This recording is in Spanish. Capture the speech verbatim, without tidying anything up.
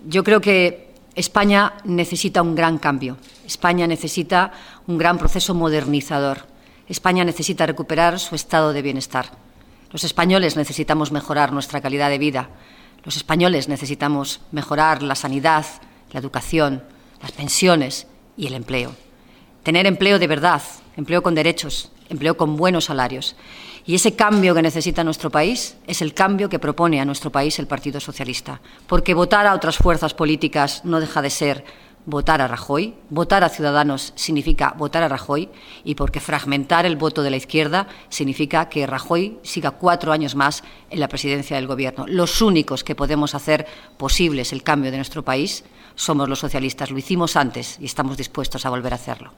Yo creo que España necesita un gran cambio. España necesita un gran proceso modernizador. España necesita recuperar su estado de bienestar. Los españoles necesitamos mejorar nuestra calidad de vida. Los españoles necesitamos mejorar la sanidad, la educación, las pensiones y el empleo. Tener empleo de verdad, empleo con derechos, empleo con buenos salarios. Y ese cambio que necesita nuestro país es el cambio que propone a nuestro país el Partido Socialista. Porque votar a otras fuerzas políticas no deja de ser votar a Rajoy. Votar a Ciudadanos significa votar a Rajoy. Y porque fragmentar el voto de la izquierda significa que Rajoy siga cuatro años más en la presidencia del Gobierno. Los únicos que podemos hacer posibles el cambio de nuestro país somos los socialistas. Lo hicimos antes y estamos dispuestos a volver a hacerlo.